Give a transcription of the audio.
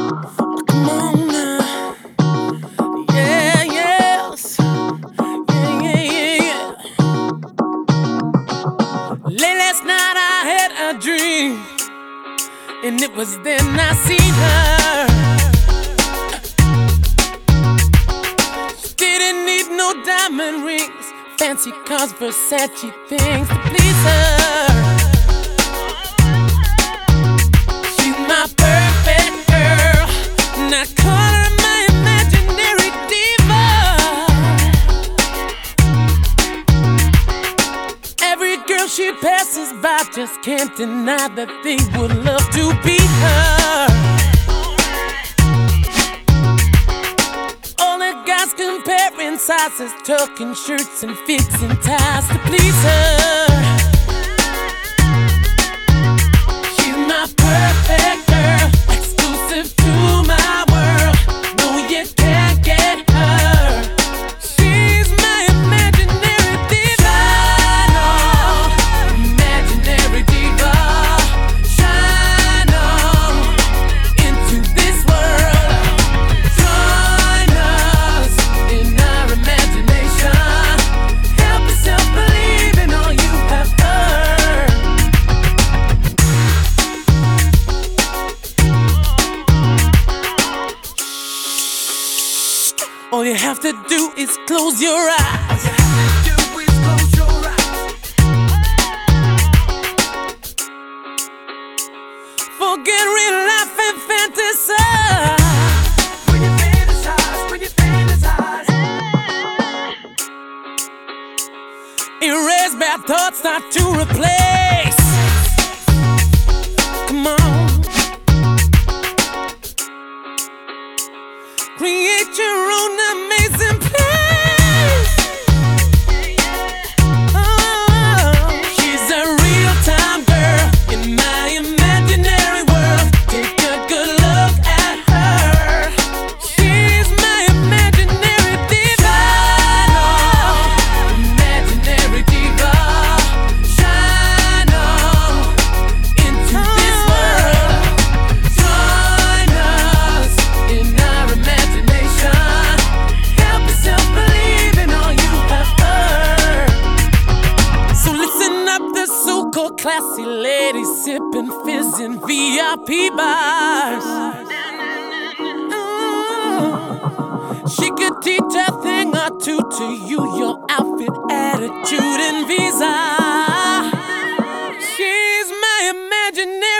Come on now. Yeah, yes. Yeah, yeah, yeah, yeah. Late last night I had a dream, and it was then I seen her. She didn't need no diamond rings, fancy cars, Versace things to please her. She's my perfect girl, and I call her my imaginary diva. Every girl she passes by just can't deny that they would love to be her. All the guys comparing sizes, tucking shirts and fixing ties to please her. She's my perfect girl, exclusive to my world. No, you can't get her. She's my imaginary diva. Shine on, imaginary diva. Shine on into this world. Join us in our imagination. Help yourself believe in all you have heard. All you have to do is close your eyes. Forget real life and fantasize. When you fantasize. Erase bad thoughts, start to replace. Come on. Create your own amazing place. Oh, she's a real-time girl in my imaginary world. Take a good look at her. She's my imaginary diva. Shine on, imaginary diva. Shine on into this world. Join us in our imagination. Help yourself believe in all you have heard. So listen up, the so-called classy ladies sipping fizz in VIP bars. She could teach a thing or two to you, your outfit, attitude, and visa. She's my imaginary